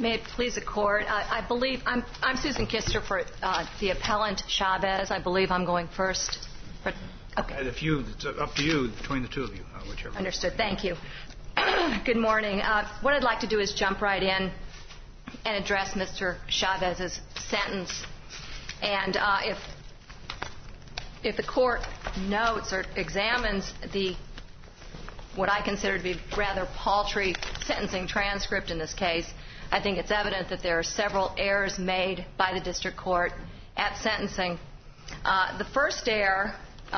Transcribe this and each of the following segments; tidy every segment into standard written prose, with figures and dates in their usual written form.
May it please the Court. I believe I'm Susan Kister for the appellant Chavez. I believe I'm going first. Okay. It's up to you between the two of you, whichever. Understood. Thank you. Good morning. What I'd like to do is jump right in and address Mr. Chavez's sentence. And if the Court notes or examines what I consider to be rather paltry sentencing transcript in this case, I think it's evident that there are several errors made by the district court at sentencing. The first error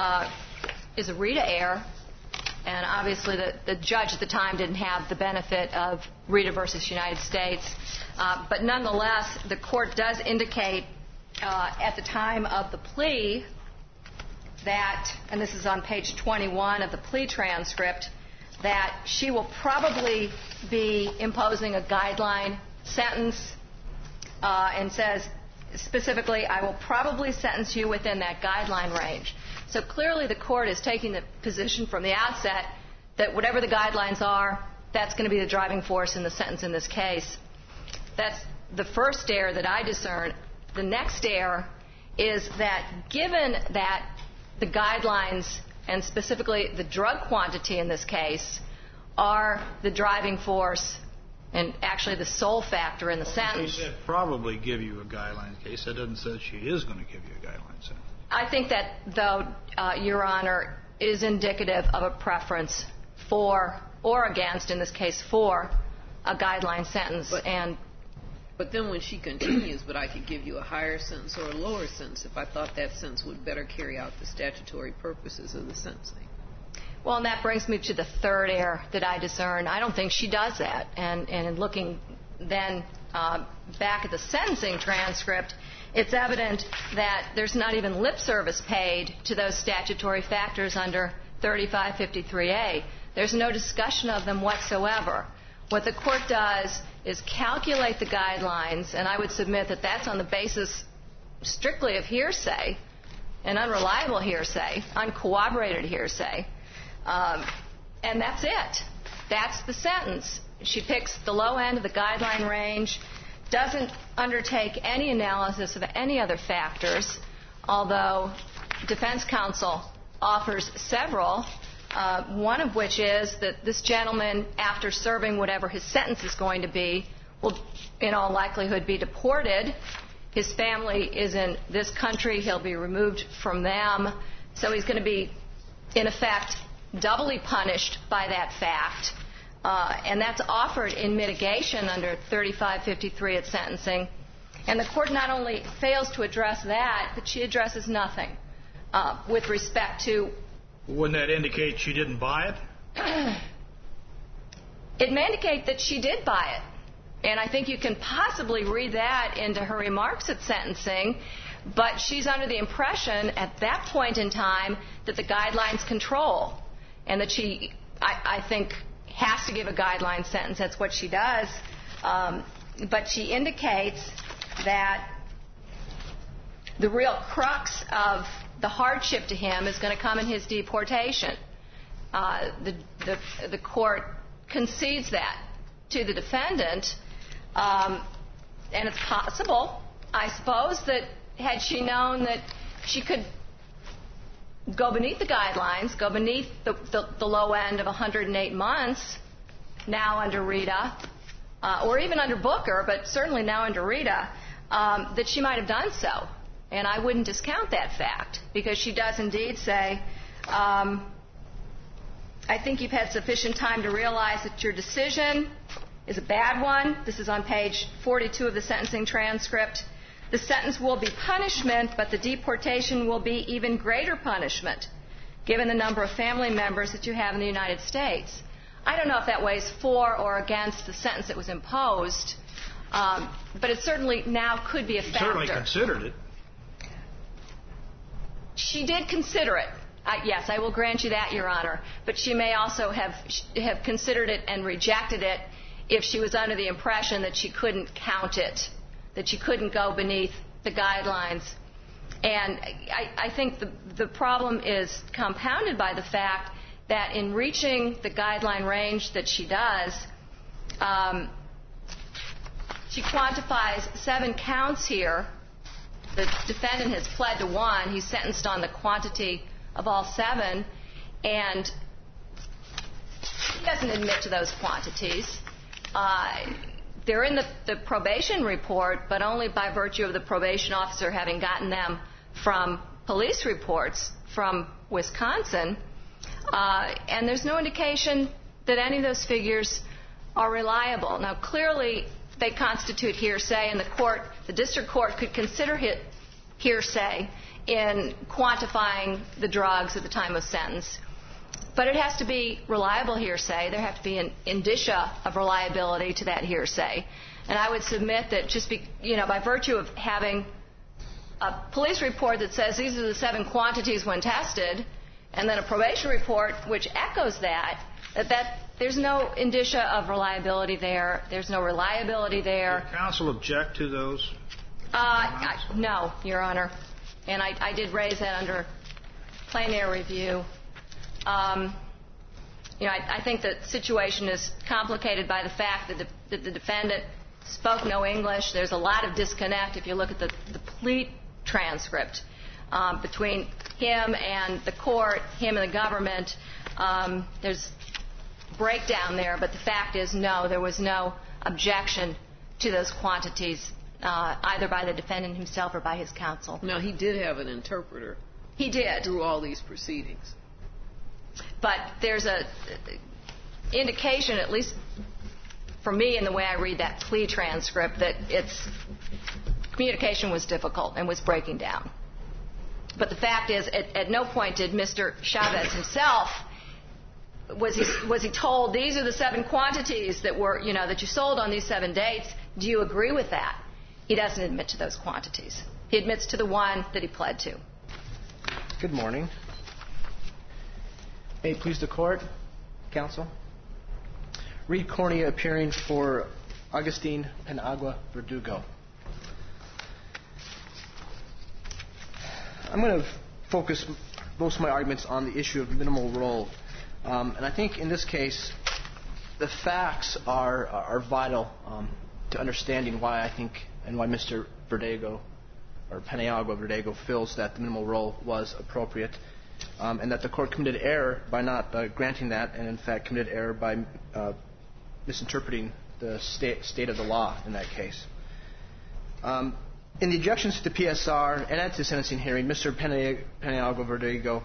is a Rita error, and obviously the judge at the time didn't have the benefit of Rita versus United States. But nonetheless, the court does indicate at the time of the plea that, and this is on page 21 of the plea transcript, that she will probably be imposing a guideline sentence and says specifically, I will probably sentence you within that guideline range. So clearly the court is taking the position from the outset that whatever the guidelines are, that's going to be the driving force in the sentence in this case. That's the first error that I discern. The next error is that given that the guidelines, and specifically the drug quantity in this case, are the driving force and actually the sole factor in the sentence. She said probably give you a guideline case. That doesn't say she is going to give you a guideline sentence. I think that, though, Your Honor, is indicative of a preference for or against, in this case, for a guideline sentence. But then when she continues, but I could give you a higher sentence or a lower sentence if I thought that sentence would better carry out the statutory purposes of the sentencing. Well, and that brings me to the third error that I discern. I don't think she does that. And in looking then back at the sentencing transcript, it's evident that there's not even lip service paid to those statutory factors under 3553A. There's no discussion of them whatsoever. What the court does is calculate the guidelines, and I would submit that that's on the basis strictly of hearsay, and unreliable hearsay, uncorroborated hearsay, and that's it. That's the sentence. She picks the low end of the guideline range, doesn't undertake any analysis of any other factors, although defense counsel offers several, one of which is that this gentleman, after serving whatever his sentence is going to be, will in all likelihood be deported. His family is in this country. He'll be removed from them. So he's going to be, in effect, doubly punished by that fact. And that's offered in mitigation under 3553 at sentencing. And the court not only fails to address that, but she addresses nothing with respect to... Wouldn't that indicate she didn't buy it? It may indicate that she did buy it. And I think you can possibly read that into her remarks at sentencing. But she's under the impression at that point in time that the guidelines control. And that she, I think, has to give a guideline sentence. That's what she does. But she indicates that the real crux of the hardship to him is going to come in his deportation. The court concedes that to the defendant. And it's possible, I suppose, that had she known that she could go beneath the guidelines, go beneath the low end of 108 months, now under Rita, or even under Booker, but certainly now under Rita, that she might have done so. And I wouldn't discount that fact, because she does indeed say, I think you've had sufficient time to realize that your decision is a bad one. This is on page 42 of the sentencing transcript. The sentence will be punishment, but the deportation will be even greater punishment, given the number of family members that you have in the United States. I don't know if that weighs for or against the sentence that was imposed, but it certainly now could be a factor. She certainly considered it. She did consider it. Yes, I will grant you that, Your Honor. But she may also have considered it and rejected it if she was under the impression that she couldn't count it, that she couldn't go beneath the guidelines. And I think the problem is compounded by the fact that in reaching the guideline range that she does, She quantifies 7 counts here. The defendant has pled to 1. He's sentenced on the quantity of all 7, and he doesn't admit to those quantities. They're in the probation report, but only by virtue of the probation officer having gotten them from police reports from Wisconsin. And there's no indication that any of those figures are reliable. Now, clearly, they constitute hearsay, and the district court could consider hearsay in quantifying the drugs at the time of sentence. But it has to be reliable hearsay. There have to be an indicia of reliability to that hearsay. And I would submit that just by virtue of having a police report that says these are the 7 quantities when tested, and then a probation report which echoes that there's no indicia of reliability there. There's no reliability there. Did counsel object to those? No, Your Honor. And I did raise that under plain air review. I think the situation is complicated by the fact that the defendant spoke no English. There's a lot of disconnect if you look at the plea transcript between him and the court, him and the government. There's breakdown there, but the fact is, no, there was no objection to those quantities either by the defendant himself or by his counsel. Now, he did have an interpreter. He did. Through all these proceedings. But there's a indication, at least for me in the way I read that plea transcript, that communication was difficult and was breaking down. But the fact is, at no point did Mr. Chavez himself was he told these are the 7 quantities that you sold on these 7 dates. Do you agree with that? He doesn't admit to those quantities. He admits to the 1 that he pled to. Good morning. May it please the court, counsel. Reed Cornea appearing for Augustine Paniagua Verdugo. I'm going to focus most of my arguments on the issue of minimal role. And I think in this case, the facts are vital to understanding why I think and why Mr. Verdugo or Paniagua Verdugo feels that the minimal role was appropriate, and that the court committed error by not granting that, and in fact committed error by misinterpreting the state of the law in that case. In the objections to the PSR and at the sentencing hearing, Mr. Paniagua Verdugo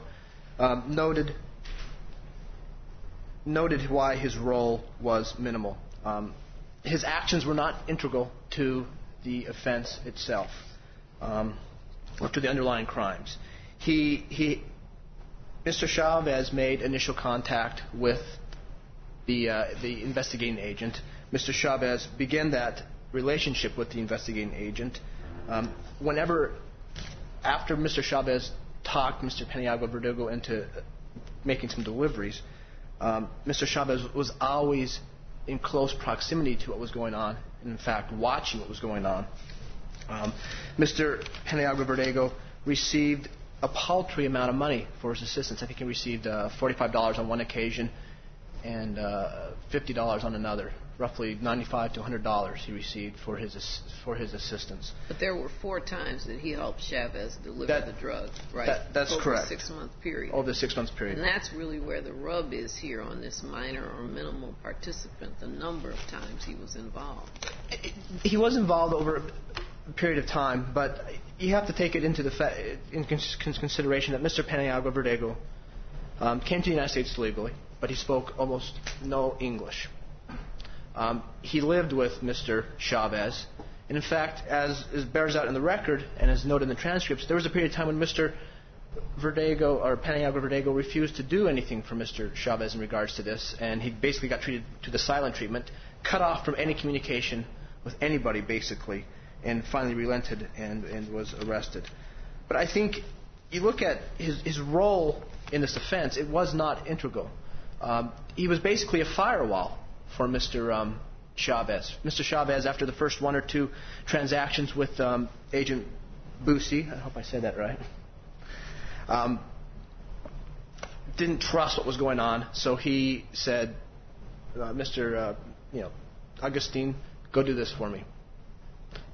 noted why his role was minimal. His actions were not integral to the offense itself, or to the underlying crimes. Mr. Chavez made initial contact with the investigating agent. Mr. Chavez began that relationship with the investigating agent. Whenever, after Mr. Chavez talked Mr. Paniagua Verdugo into making some deliveries, Mr. Chavez was always in close proximity to what was going on, and in fact watching what was going on. Mr. Paniagua Verdugo received a paltry amount of money for his assistance. I think he received $45 on one occasion and $50 on another. Roughly $95 to $100 he received for his assistance. But there were 4 times that he helped Chavez deliver the drugs, right? That's correct. Over a 6-month period. Over the 6-month period. And that's really where the rub is here on this minor or minimal participant, the number of times he was involved. He was involved over a period of time, but you have to take it into consideration that Mr. Paniagua Verdugo came to the United States legally, but he spoke almost no English. He lived with Mr. Chavez, and in fact, as bears out in the record and as noted in the transcripts, there was a period of time when Mr. Verdugo or Paniagua Verdugo refused to do anything for Mr. Chavez in regards to this, and he basically got treated to the silent treatment, cut off from any communication with anybody basically, and finally relented and was arrested. But I think you look at his role in this offense, it was not integral. He was basically a firewall for Mr. Chavez. Mr. Chavez, after the first 1 or 2 transactions with Agent Busey, I hope I said that right, didn't trust what was going on, so he said, Mr. Augustine, go do this for me.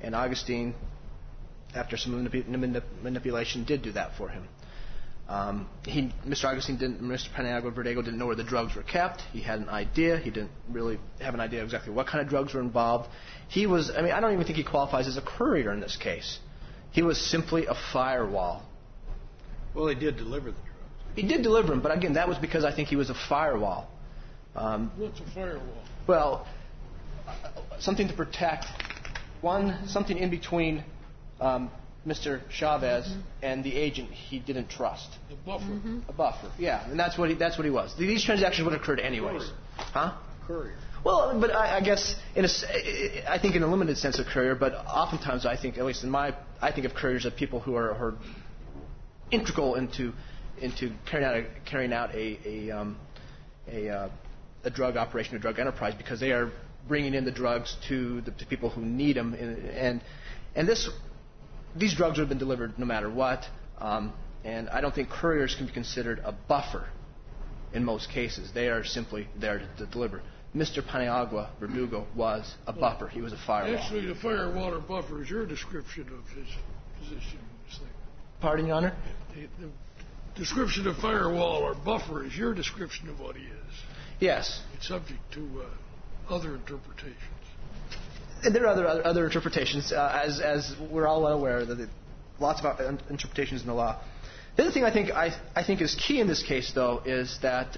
And Augustine, after some manipulation, did do that for him. Mr. Paniagua Verdugo didn't know where the drugs were kept. He had an idea. He didn't really have an idea exactly what kind of drugs were involved. I don't even think he qualifies as a courier in this case. He was simply a firewall. Well, he did deliver the drugs. He did deliver them, but again, that was because I think he was a firewall. What's a firewall? Well, something to protect, something in between Mr. Chavez and the agent he didn't trust. A buffer. A buffer, yeah, and that's what he was. These transactions would have occurred anyways. Courier. Huh? Courier. Well, but I guess I think in a limited sense of courier, but oftentimes I think, at least I think of couriers as people who are integral into carrying out a drug operation, a drug enterprise, because they are bringing in the drugs to the people who need them, and these drugs would have been delivered no matter what, and I don't think couriers can be considered a buffer in most cases. They are simply there to deliver. Mr. Paniagua Verdugo was a buffer. He was a firewall. Actually, the firewall or buffer is your description of his position in this thing. Pardon, Your Honor? The description of firewall or buffer is your description of what he is. Yes. It's subject to other interpretations. And there are other interpretations, as we're all well aware, that lots of interpretations in the law. The other thing I think is key in this case, though, is that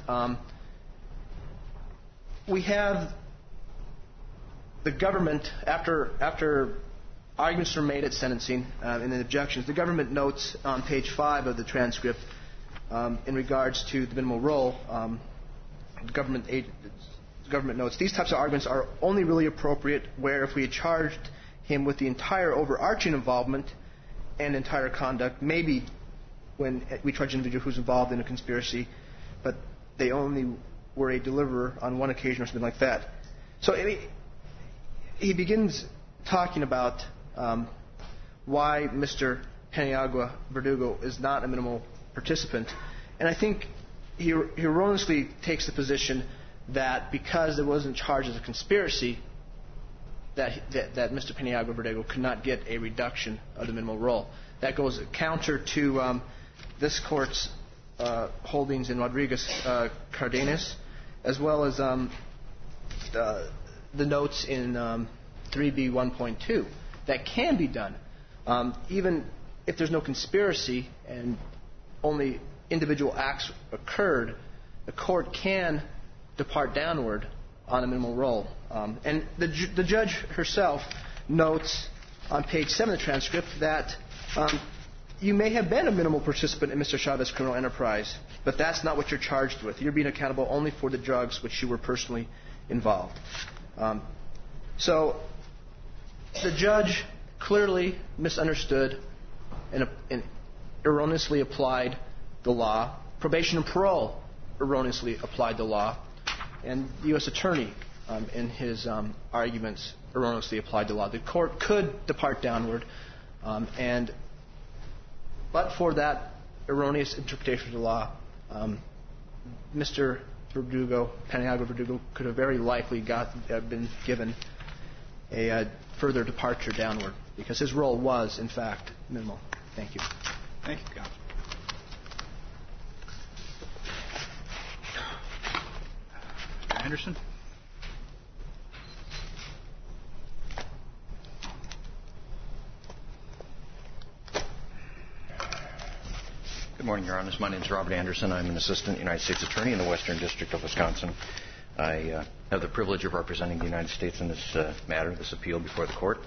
we have the government, after arguments were made at sentencing and the objections, the government notes on page 5 of the transcript in regards to the minimal role, the government notes, these types of arguments are only really appropriate where if we had charged him with the entire overarching involvement and entire conduct, maybe when we charge an individual who's involved in a conspiracy, but they only were a deliverer on one occasion or something like that. So he begins talking about why Mr. Paniagua Verdugo is not a minimal participant, and I think he erroneously takes the position that because there wasn't charged as a conspiracy, that Mr. Paniagua Verdugo could not get a reduction of the minimal role. That goes counter to this court's holdings in Rodriguez Cardenas, as well as the notes in 3B 1.2. That can be done. Even if there's no conspiracy and only individual acts occurred, the court can depart downward on a minimal role. And the judge herself notes on page 7 of the transcript that you may have been a minimal participant in Mr. Chavez's criminal enterprise, but that's not what you're charged with. You're being accountable only for the drugs which you were personally involved. So the judge clearly misunderstood and erroneously applied the law. Probation and parole erroneously applied the law. And the U.S. Attorney, in his arguments, erroneously applied the law. The court could depart downward, but for that erroneous interpretation of the law, Mr. Paniagua Verdugo could have very likely been given a further departure downward, because his role was, in fact, minimal. Thank you. Thank you, counsel. Mr. Anderson? Good morning, Your Honors. My name is Robert Anderson. I'm an assistant United States attorney in the Western District of Wisconsin. I have the privilege of representing the United States in this matter, this appeal before the court.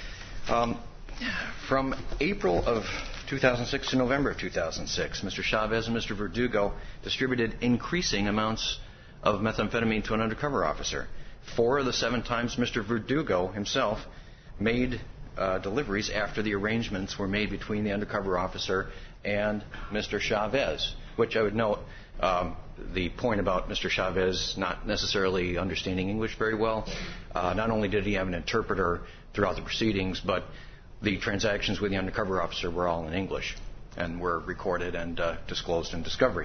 From April of 2006 to November of 2006, Mr. Chavez and Mr. Verdugo distributed increasing amounts of methamphetamine to an undercover officer. 4 of the 7 times Mr. Verdugo himself made deliveries after the arrangements were made between the undercover officer and Mr. Chavez, which I would note the point about Mr. Chavez not necessarily understanding English very well. Not only did he have an interpreter throughout the proceedings, but the transactions with the undercover officer were all in English and were recorded and disclosed in discovery.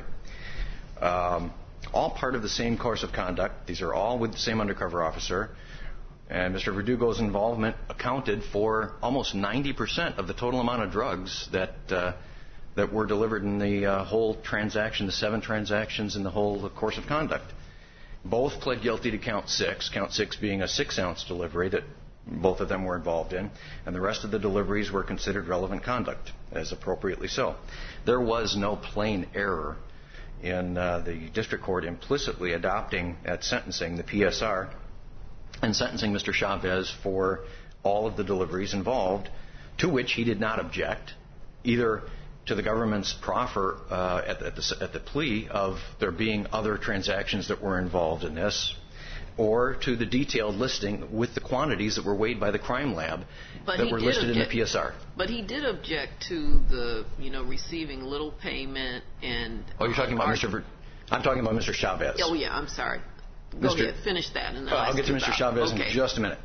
All part of the same course of conduct. These are all with the same undercover officer. And Mr. Verdugo's involvement accounted for almost 90% of the total amount of drugs that were delivered in the whole transaction, the 7 transactions in the whole course of conduct. Both pled guilty to count 6 being a 6-ounce delivery that both of them were involved in, and the rest of the deliveries were considered relevant conduct, as appropriately so. There was no plain error in the district court implicitly adopting at sentencing the PSR and sentencing Mr. Chavez for all of the deliveries involved, to which he did not object, either to the government's proffer at the plea of there being other transactions that were involved in this, or to the detailed listing with the quantities that were weighed by the crime lab that were listed in the PSR. But he did object to the, receiving little payment and... Oh, you're talking about I'm talking about Mr. Chavez. Oh, yeah, I'm sorry. Go ahead, finish that. And then I'll get to Mr. Chavez in just a minute.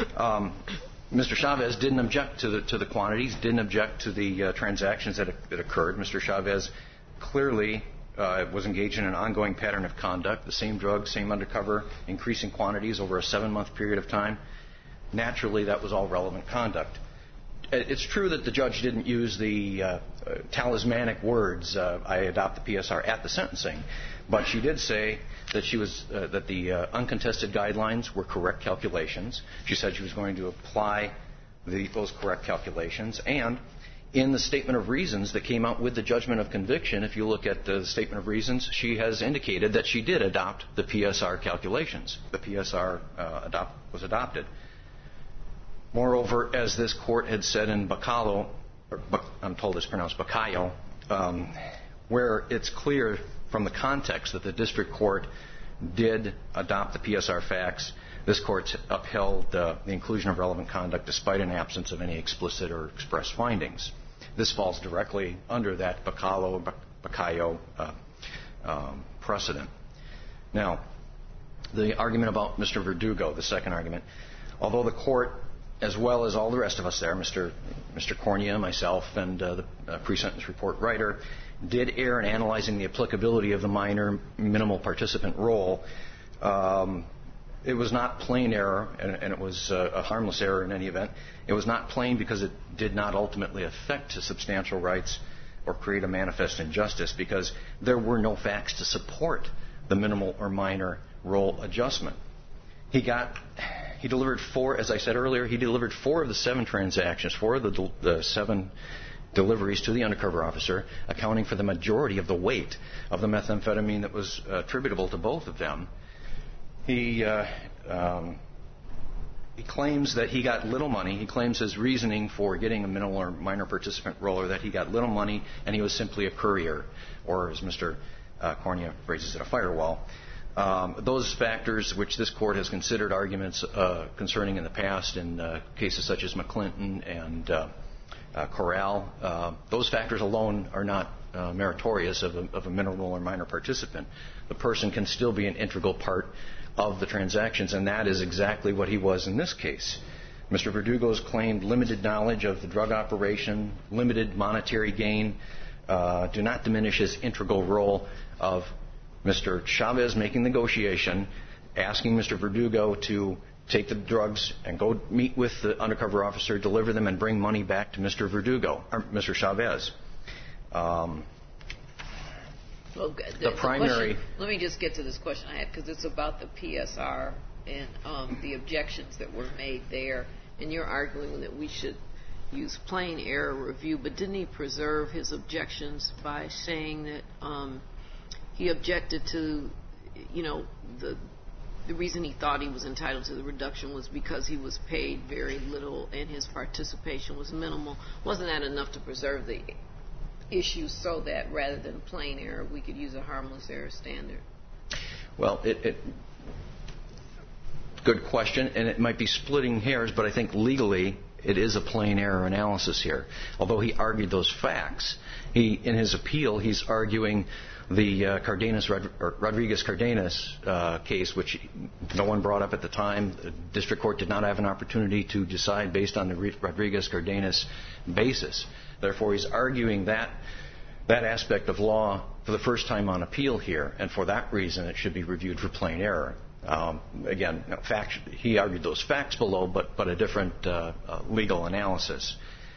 Mr. Chavez didn't object to the quantities, didn't object to the transactions that occurred. Mr. Chavez clearly was engaged in an ongoing pattern of conduct, the same drugs, same undercover, increasing quantities over a 7-month period of time. Naturally, that was all relevant conduct. It's true that the judge didn't use the talismanic words, I adopt the PSR at the sentencing, but she did say that that the uncontested guidelines were correct calculations. She said she was going to apply those correct calculations, and in the statement of reasons that came out with the judgment of conviction, if you look at the statement of reasons, she has indicated that she did adopt the PSR calculations. The PSR was adopted. Moreover, as this court had said in Bacallo, I'm told it's pronounced Bacayo, where it's clear from the context that the district court did adopt the PSR facts, this court upheld the inclusion of relevant conduct despite an absence of any explicit or express findings. This falls directly under that Bacayo precedent. Now, the argument about Mr. Verdugo, the second argument, although the court, as well as all the rest of us there, Mr. Cornea, myself, and the pre-sentence report writer, did err in analyzing the applicability of the minor minimal participant role, it was not plain error, and it was a harmless error in any event. It was not plain because it did not ultimately affect his substantial rights or create a manifest injustice, because there were no facts to support the minimal or minor role adjustment. He delivered 4, as I said earlier, he delivered 4 of the 7 transactions, 4 of the 7 deliveries to the undercover officer, accounting for the majority of the weight of the methamphetamine that was attributable to both of them. He claims that he got little money. He claims his reasoning for getting a minimal or minor participant role, or that he got little money and he was simply a courier, or as Mr. Cornea phrases it, a firewall. Those factors, which this court has considered arguments concerning in the past in cases such as McClinton and Corral, those factors alone are not meritorious of a minimal or minor participant. The person can still be an integral part of the transactions, and that is exactly what he was in this case. Mr. Verdugo's claimed limited knowledge of the drug operation, limited monetary gain, do not diminish his integral role of Mr. Chavez making negotiation, asking Mr. Verdugo to take the drugs and go meet with the undercover officer, deliver them, and bring money back to Mr. Verdugo, or Mr. Chavez. Let me just get to this question I had, because it's about the PSR and the objections that were made there. And you're arguing that we should use plain error review, but didn't he preserve his objections by saying that he objected to, the reason he thought he was entitled to the reduction was because he was paid very little and his participation was minimal? Wasn't that enough to preserve the issue so that rather than plain error, we could use a harmless error standard? Well, good question, and it might be splitting hairs, but I think legally it is a plain error analysis here. Although he argued those facts, in his appeal, he's arguing the Rodriguez-Cardenas case, which no one brought up at the time. The district court did not have an opportunity to decide based on the Rodriguez-Cardenas basis. Therefore, he's arguing that aspect of law for the first time on appeal here, and for that reason it should be reviewed for plain error. Again, he argued those facts below, but a different legal analysis.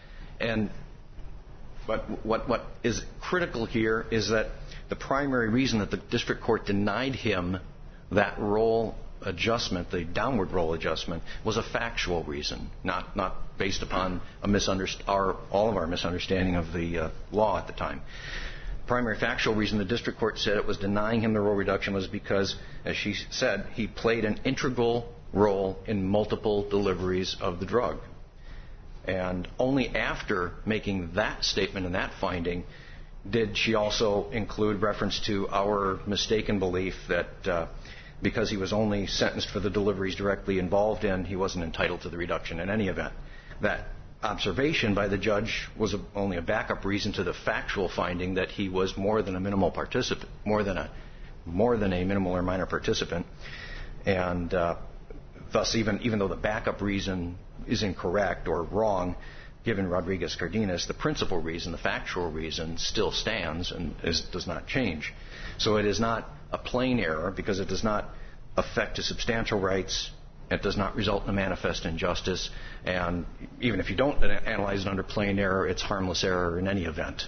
But what is critical here is that the primary reason that the district court denied him that role adjustment, the downward role adjustment, was a factual reason, not based upon all of our misunderstanding of the law at the time. Primary factual reason the district court said it was denying him the role reduction was because, as she said, he played an integral role in multiple deliveries of the drug. And only after making that statement and that finding did she also include reference to our mistaken belief that because he was only sentenced for the deliveries directly involved in, he wasn't entitled to the reduction in any event. That observation by the judge was only a backup reason to the factual finding that he was more than a minimal participant, more than a minimal or minor participant, and thus even though the backup reason is incorrect or wrong, given Rodriguez-Cardenas, the principal reason, the factual reason, still stands and does not change. So it is not a plain error because it does not affect his substantial rights. It does not result in a manifest injustice, and even if you don't analyze it under plain error, it's harmless error in any event.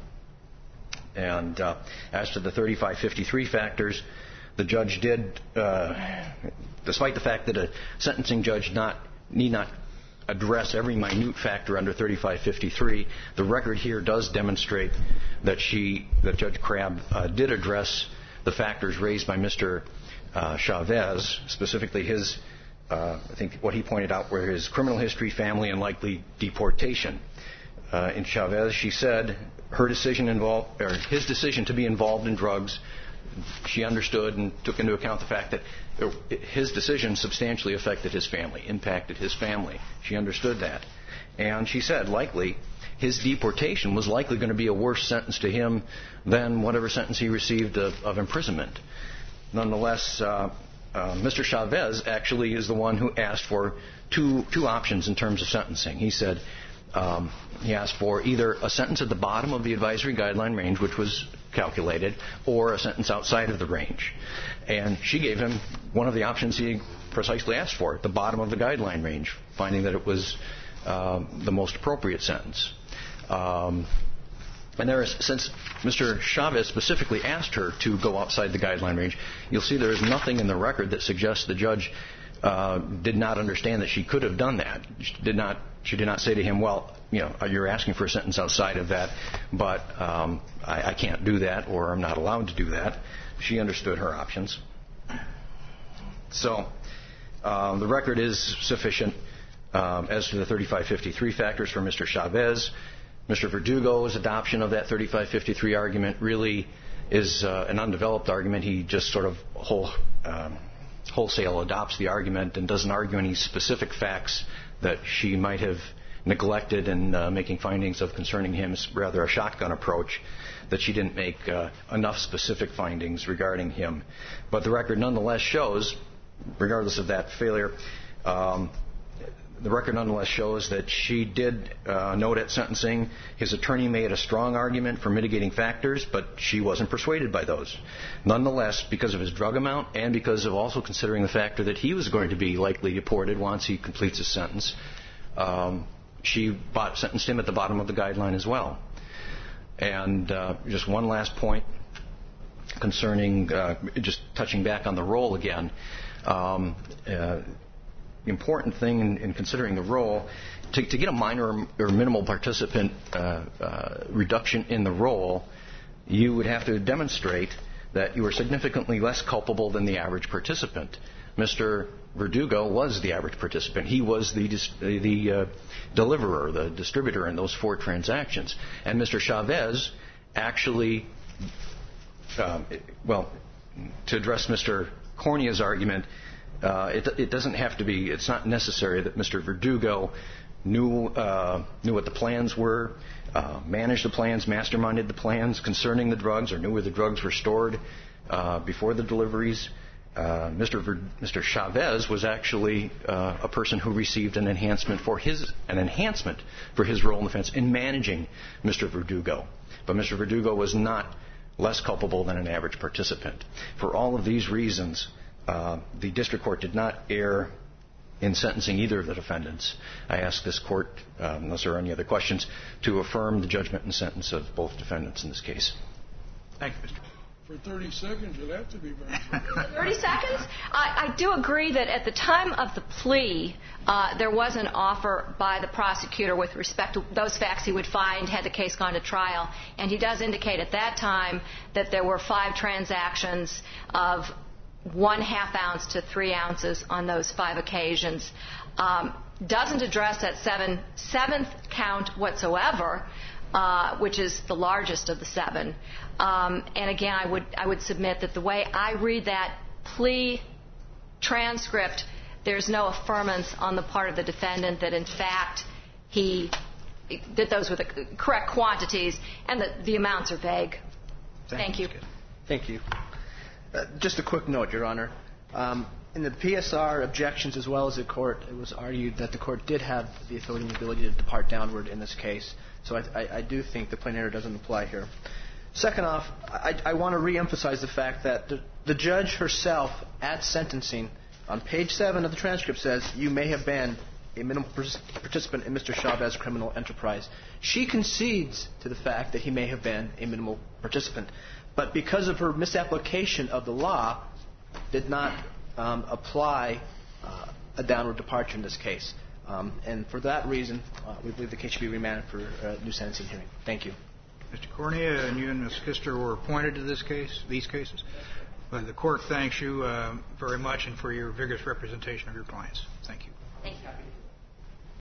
And as to the 3553 factors, the judge did, despite the fact that a sentencing judge need not address every minute factor under 3553, the record here does demonstrate that Judge Crabb did address the factors raised by Mr. Chavez, specifically his, I think what he pointed out were his criminal history, family, and likely deportation. In Chavez, she said his decision to be involved in drugs, she understood and took into account the fact that his decision substantially affected his family, impacted his family. She understood that. And she said likely his deportation was likely going to be a worse sentence to him than whatever sentence he received of imprisonment. Nonetheless, Mr. Chavez actually is the one who asked for two options in terms of sentencing. He said he asked for either a sentence at the bottom of the advisory guideline range, which was calculated, or a sentence outside of the range. And she gave him one of the options he precisely asked for, at the bottom of the guideline range, finding that it was the most appropriate sentence. And since Mr. Chavez specifically asked her to go outside the guideline range, you'll see there is nothing in the record that suggests the judge did not understand that she could have done that. She did not say to him, well, you're asking for a sentence outside of that, but I can't do that, or I'm not allowed to do that. She understood her options. So the record is sufficient as to the 3553 factors for Mr. Chavez. Mr. Verdugo's adoption of that 3553 argument really is an undeveloped argument. He just sort of wholesale adopts the argument and doesn't argue any specific facts that she might have neglected in making findings of concerning him. It's rather a shotgun approach that she didn't make enough specific findings regarding him. But the record nonetheless shows, regardless of that failure, the record nonetheless shows that she did note at sentencing his attorney made a strong argument for mitigating factors, but she wasn't persuaded by those. Nonetheless, because of his drug amount and because of also considering the factor that he was going to be likely deported once he completes his sentence, she sentenced him at the bottom of the guideline as well. And just one last point concerning, just touching back on the role again, the important thing in considering the role, to get a minor or minimal participant reduction in the role, you would have to demonstrate that you were significantly less culpable than the average participant. Mr. Verdugo was the average participant. He was the deliverer, the distributor in those 4 transactions. And Mr. Chavez actually, to address Mr. Cornea's argument, it doesn't have to be, it's not necessary that Mr. Verdugo knew what the plans were, managed the plans, masterminded the plans concerning the drugs, or knew where the drugs were stored before the deliveries. Mr. Chavez was actually a person who received an enhancement for his role in the offense in managing Mr. Verdugo. But Mr. Verdugo was not less culpable than an average participant. For all of these reasons, the district court did not err in sentencing either of the defendants. I ask this court, unless there are any other questions, to affirm the judgment and sentence of both defendants in this case. Thank you, Mr. For 30 seconds, it'd have to be very short. 30 seconds? I do agree that at the time of the plea, there was an offer by the prosecutor with respect to those facts he would find had the case gone to trial. And he does indicate at that time that there were 5 transactions of 1/2 ounce to 3 ounces on those 5 occasions. Doesn't address that seventh count whatsoever, which is the largest of the 7. And again, I would submit that the way I read that plea transcript, there's no affirmance on the part of the defendant that in fact he did those with the correct quantities, and that the amounts are vague. Thank you. Thank you. Just a quick note, Your Honor. In the PSR objections as well as the court, it was argued that the court did have the authority and ability to depart downward in this case. So I do think the plain error doesn't apply here. Second off, I want to reemphasize the fact that the judge herself at sentencing on page 7 of the transcript says you may have been a minimal participant in Mr. Chavez's criminal enterprise. She concedes to the fact that he may have been a minimal participant. But because of her misapplication of the law, did not apply a downward departure in this case. And for that reason, we believe the case should be remanded for a new sentencing hearing. Thank you. Mr. Cornea and you and Ms. Kister were appointed to these cases. But the court thanks you very much and for your vigorous representation of your clients. Thank you.